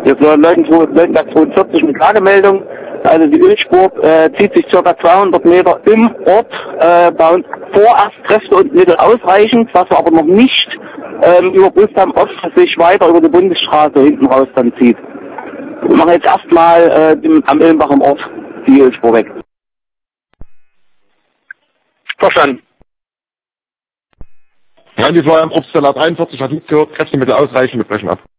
Jetzt läuten 42 mit Lagemeldung. Also die Ölspur zieht sich ca. 200 Meter im Ort, bei uns vorerst Kräfte und Mittel ausreichend, was wir aber noch nicht überprüft haben, ob es sich weiter über die Bundesstraße hinten raus dann zieht. Wir machen jetzt erstmal am Ilmbach im Ort die Ölspur weg. Verstanden. Ja, die Flyer im Obstsalat 41 hat nicht gehört, Kräftemittel ausreichend, wir brechen ab.